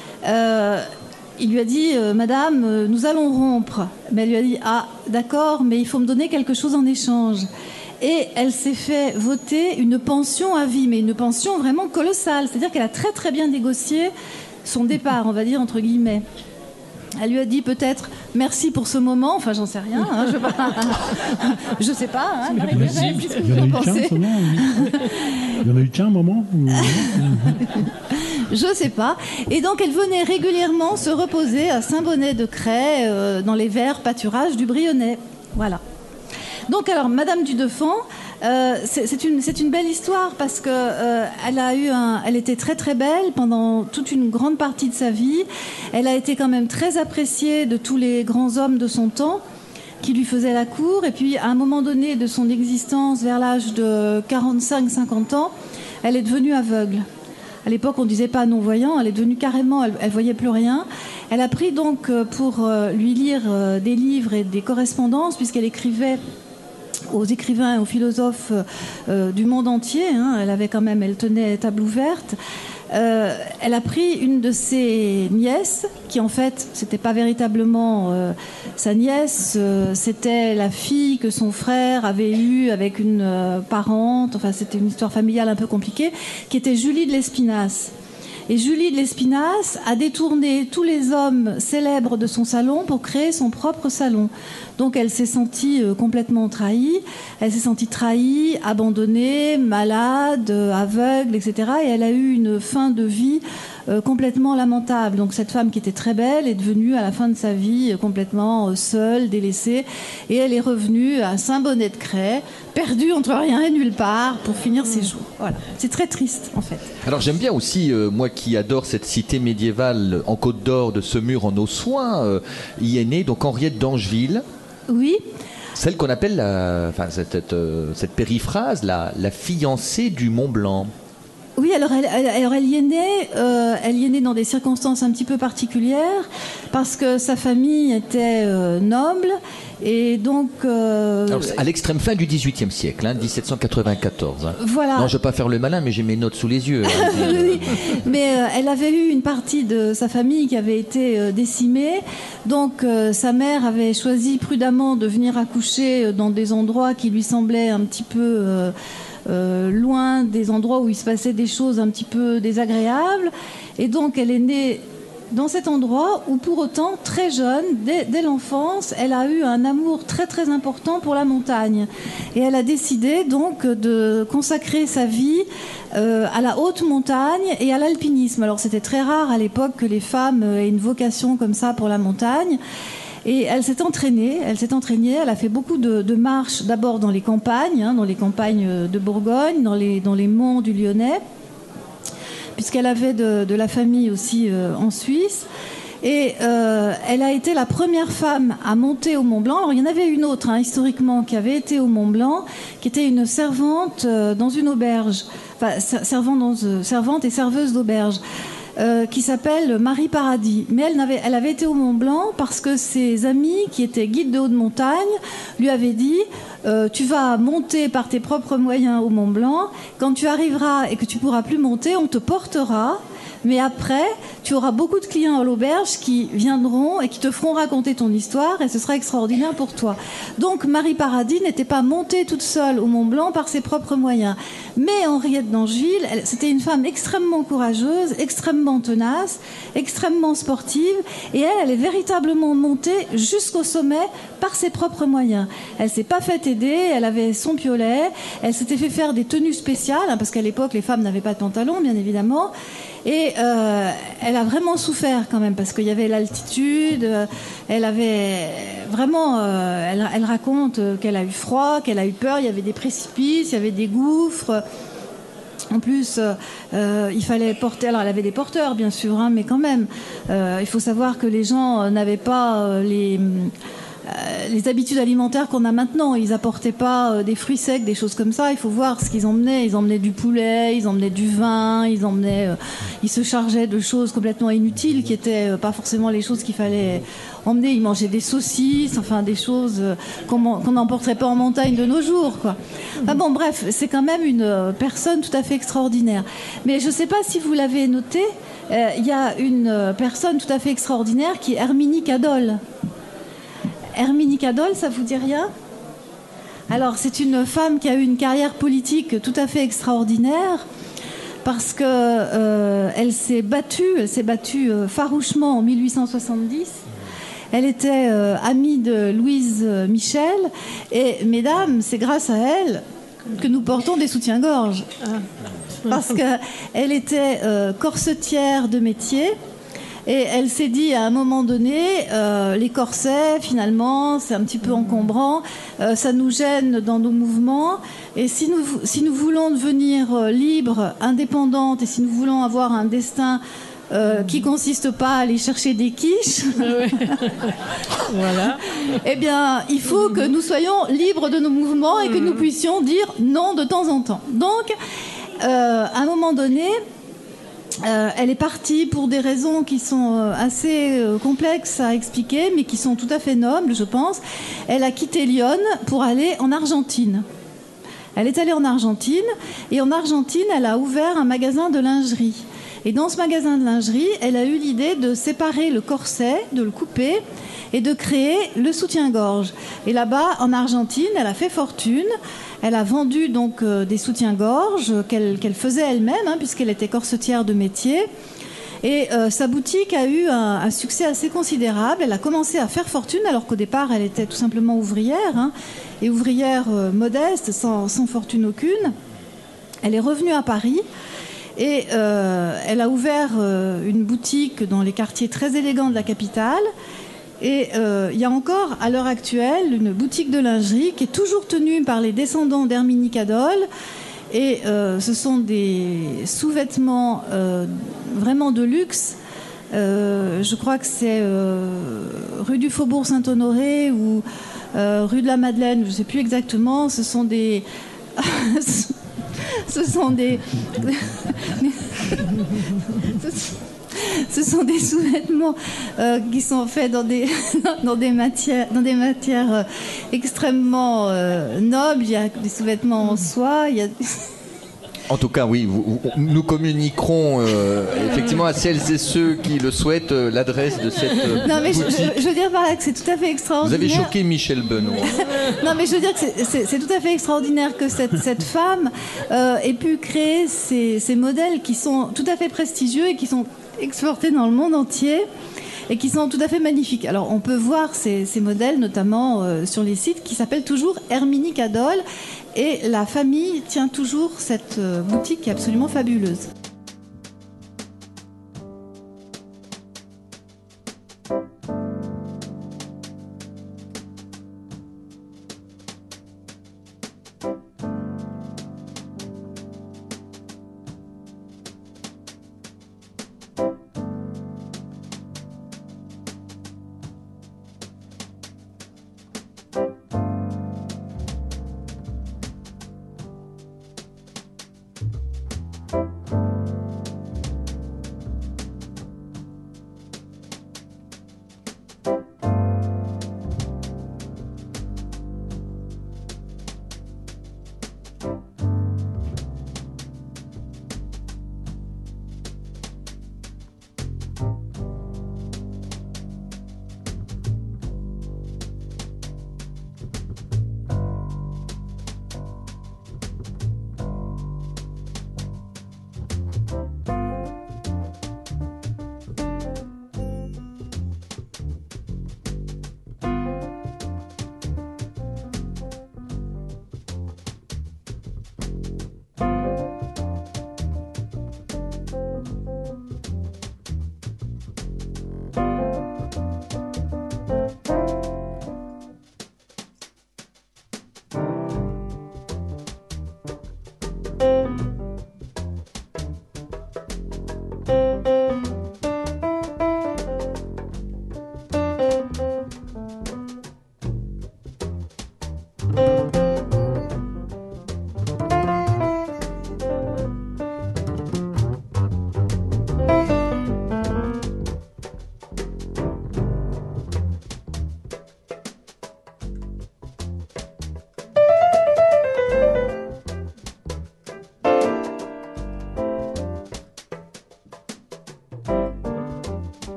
Il lui a dit, Madame, nous allons rompre. Mais elle lui a dit, ah, d'accord, mais il faut me donner quelque chose en échange. Et elle s'est fait voter une pension à vie, mais une pension vraiment colossale. C'est-à-dire qu'elle a très très bien négocié son départ, on va dire, entre guillemets. Elle lui a dit peut-être merci pour ce moment, enfin j'en sais rien, hein, je sais pas, hein, Marie-Thérèse, qu'est-ce que vous en pensez ? Il y en a eu qu'un moment Je sais pas. Et donc elle venait régulièrement se reposer à Saint-Bonnet-de-Crais, dans les verts pâturages du Brionnais. Voilà. Donc alors Madame du Deffand, c'est une belle histoire parce que elle était très très belle pendant toute une grande partie de sa vie. Elle a été quand même très appréciée de tous les grands hommes de son temps qui lui faisaient la cour. Et puis à un moment donné de son existence, vers l'âge de 45-50 ans, elle est devenue aveugle. À l'époque, on ne disait pas non-voyant, elle est devenue carrément, elle voyait plus rien. Elle a pris donc pour lui lire des livres et des correspondances, puisqu'elle écrivait aux écrivains et aux philosophes du monde entier. Hein. Elle tenait table ouverte. Elle a pris une de ses nièces, qui en fait, c'était pas véritablement sa nièce, c'était la fille que son frère avait eue avec une parente. Enfin, c'était une histoire familiale un peu compliquée, qui était Julie de Lespinasse. Et Julie de Lespinasse a détourné tous les hommes célèbres de son salon pour créer son propre salon. Donc elle s'est sentie complètement trahie. Elle s'est sentie trahie, abandonnée, malade, aveugle, etc. Et elle a eu une fin de vie complètement lamentable. Donc cette femme qui était très belle est devenue à la fin de sa vie complètement seule, délaissée. Et elle est revenue à Saint-Bonnet-de-Crais, perdue entre rien et nulle part pour finir ses jours. Voilà. C'est très triste en fait. Alors j'aime bien aussi, moi qui adore cette cité médiévale en Côte d'Or de Semur en Ossoin, y est née donc Henriette d'Angeville. Oui. Celle qu'on appelle cette périphrase, la fiancée du Mont Blanc. Oui, alors elle y est née dans des circonstances un petit peu particulières parce que sa famille était noble et donc... Alors, à l'extrême fin du XVIIIe siècle, 1794. Hein. Voilà. Non, je ne vais pas faire le malin, mais j'ai mes notes sous les yeux. Oui, mais elle avait eu une partie de sa famille qui avait été décimée, donc sa mère avait choisi prudemment de venir accoucher dans des endroits qui lui semblaient un petit peu... loin des endroits où il se passait des choses un petit peu désagréables. Et donc, elle est née dans cet endroit où, pour autant, très jeune, dès l'enfance, elle a eu un amour très, très important pour la montagne. Et elle a décidé, donc, de consacrer sa vie à la haute montagne et à l'alpinisme. Alors, c'était très rare à l'époque que les femmes aient une vocation comme ça pour la montagne. Et elle s'est entraînée, elle a fait beaucoup de marches, d'abord dans les campagnes, de Bourgogne, dans les monts du Lyonnais, puisqu'elle avait de la famille aussi en Suisse. Et elle a été la première femme à monter au Mont Blanc. Alors il y en avait une autre, historiquement, qui avait été au Mont Blanc, qui était une servante dans une auberge, enfin servante et serveuse d'auberge. Qui s'appelle Marie Paradis. Mais elle avait été au Mont Blanc parce que ses amis, qui étaient guides de haute montagne, lui avaient dit tu vas monter par tes propres moyens au Mont Blanc. Quand tu arriveras et que tu pourras plus monter, on te portera. Mais après, tu auras beaucoup de clients à l'auberge qui viendront et qui te feront raconter ton histoire et ce sera extraordinaire pour toi. Donc Marie Paradis n'était pas montée toute seule au Mont Blanc par ses propres moyens. Mais Henriette d'Angeville, c'était une femme extrêmement courageuse, extrêmement tenace, extrêmement sportive, et elle est véritablement montée jusqu'au sommet par ses propres moyens. Elle s'est pas fait aider, elle avait son piolet, elle s'était fait faire des tenues spéciales, parce qu'à l'époque les femmes n'avaient pas de pantalon, bien évidemment. Et elle a vraiment souffert quand même, parce qu'il y avait l'altitude, elle avait vraiment... elle raconte qu'elle a eu froid, qu'elle a eu peur, il y avait des précipices, il y avait des gouffres. En plus, il fallait porter... Alors, elle avait des porteurs, bien sûr, mais quand même, il faut savoir que les gens n'avaient pas les habitudes alimentaires qu'on a maintenant. Ils apportaient pas des fruits secs, des choses comme ça. Il faut voir ce qu'ils emmenaient. Ils emmenaient du poulet, ils emmenaient du vin, ils se chargeaient de choses complètement inutiles qui étaient pas forcément les choses qu'il fallait emmener. Ils mangeaient des saucisses, enfin des choses qu'on n'emporterait pas en montagne de nos jours, quoi. Enfin bon, bref, c'est quand même une personne tout à fait extraordinaire. Mais je sais pas si vous l'avez noté, il y a une personne tout à fait extraordinaire qui est Herminie Cadol. Herminie Cadol, ça vous dit rien ? Alors, c'est une femme qui a eu une carrière politique tout à fait extraordinaire parce que elle s'est battue farouchement en 1870. Elle était amie de Louise Michel et, mesdames, c'est grâce à elle que nous portons des soutiens-gorge. Parce qu'elle était corsetière de métier. Et elle s'est dit à un moment donné, les corsets, finalement, c'est un petit peu encombrant, ça nous gêne dans nos mouvements. Et si nous voulons devenir libres, indépendantes, et si nous voulons avoir un destin qui consiste pas à aller chercher des quiches, voilà. Eh bien, il faut que nous soyons libres de nos mouvements et que nous puissions dire non de temps en temps. Donc, à un moment donné, elle est partie pour des raisons qui sont assez complexes à expliquer, mais qui sont tout à fait nobles, je pense. Elle a quitté Lyon pour aller en Argentine. Elle est allée en Argentine, et en Argentine, elle a ouvert un magasin de lingerie. Et dans ce magasin de lingerie, elle a eu l'idée de séparer le corset, de le couper, et de créer le soutien-gorge. Et là-bas, en Argentine, elle a fait fortune. Elle a vendu donc des soutiens-gorge qu'elle faisait elle-même, puisqu'elle était corsetière de métier. Et sa boutique a eu un succès assez considérable. Elle a commencé à faire fortune, alors qu'au départ, elle était tout simplement ouvrière, et ouvrière modeste, sans fortune aucune. Elle est revenue à Paris. Et elle a ouvert une boutique dans les quartiers très élégants de la capitale. Et il y a encore, à l'heure actuelle, une boutique de lingerie qui est toujours tenue par les descendants d'Herminie Cadol. Et ce sont des sous-vêtements vraiment de luxe. Je crois que c'est rue du Faubourg Saint-Honoré ou rue de la Madeleine, je ne sais plus exactement. Ce sont des... Ce sont des sous-vêtements qui sont faits dans des matières extrêmement nobles. Il y a des sous-vêtements en soie. En tout cas, oui, nous communiquerons effectivement à celles et ceux qui le souhaitent l'adresse de cette non, mais boutique. Je veux dire par là que c'est tout à fait extraordinaire. Vous avez choqué Michel Benoît. Non, mais je veux dire que c'est tout à fait extraordinaire que cette femme ait pu créer ces modèles qui sont tout à fait prestigieux et qui sont exportés dans le monde entier et qui sont tout à fait magnifiques. Alors, on peut voir ces modèles, notamment sur les sites, qui s'appellent toujours Herminie Cadol. Et la famille tient toujours cette boutique qui est absolument fabuleuse.